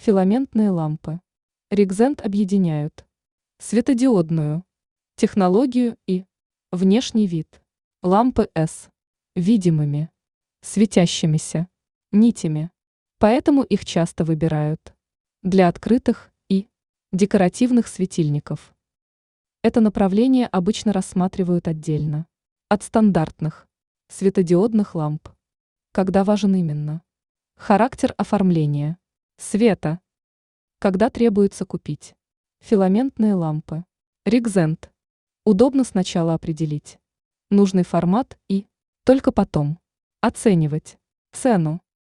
Филаментные лампы. Ригзент объединяют светодиодную технологию и внешний вид. Лампы S видимыми, светящимися нитями. Поэтому их часто выбирают для открытых и декоративных светильников. Это направление обычно рассматривают отдельно от стандартных светодиодных ламп. Когда важен именно характер оформления света, когда требуется купить филаментные лампы. Ригзент. Удобно сначала определить нужный формат и только потом оценивать цену.